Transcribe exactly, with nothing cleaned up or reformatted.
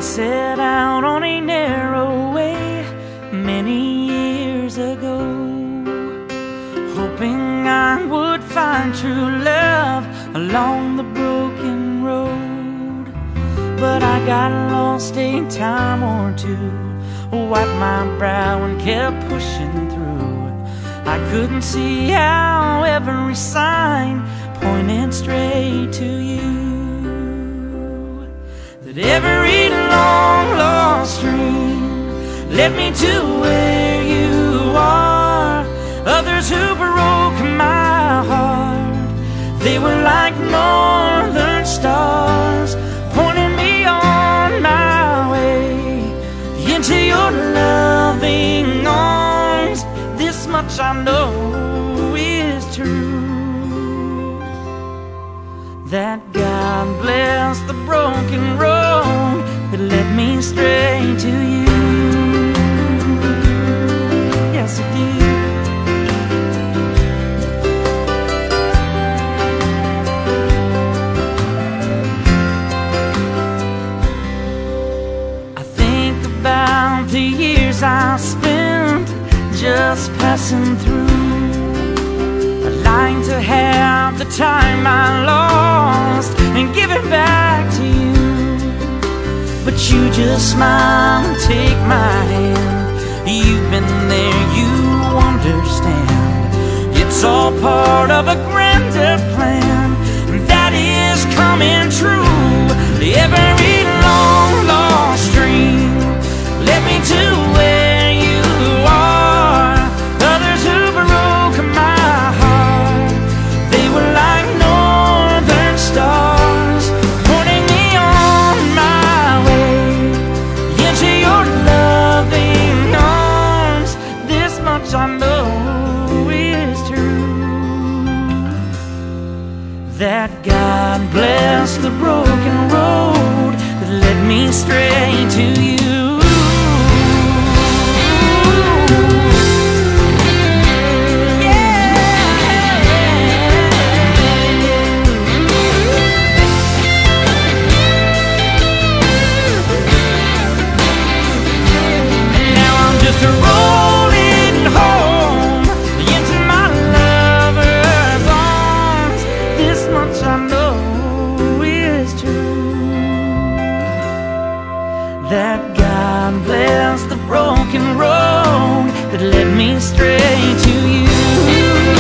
set out on a narrow way many years ago, hoping I would find true love along the broken road. But I got lost a time or two, wiped my brow and kept pushing through. I couldn't see how every sign pointed straight to you, that every long lost dream led me to where you are. Others who broke my heart, they were like northern stars, pointing me on my way into your loving arms. This much I know is true, that God bless the broken road that led me straight to you. Yes, it did. I think about the years I spent just passing through. I'd like to have the time I lost and give it back to you, but you just smile and take my hand. You've been there, you understand. It's all part of a grander plan that is coming true. Every long lost dream led me to where you are. Others who broke my heart, they were like northern stars, pointing me on my way into your loving arms. This much I know is true, that God bless the broken road that led me straight to you. Rolling home into my lover's arms. This much I know is true, that God bless the broken road that led me straight to you.